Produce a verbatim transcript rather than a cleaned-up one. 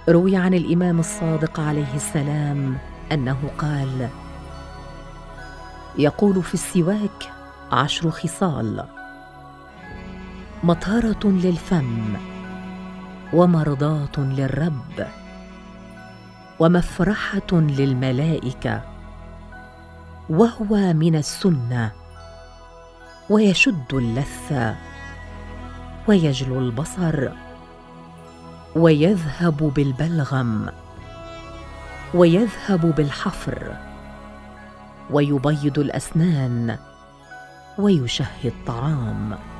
روي عن الإمام الصادق عليه السلام أنه قال: يقول في السواك عشر خصال: مطهرة للفم، ومرضاة للرب، ومفرحة للملائكة، وهو من السنة، ويشد اللثة، ويجلو البصر، ويذهب بالبلغم، ويذهب بالحفر، ويبيض الأسنان، ويشهي الطعام.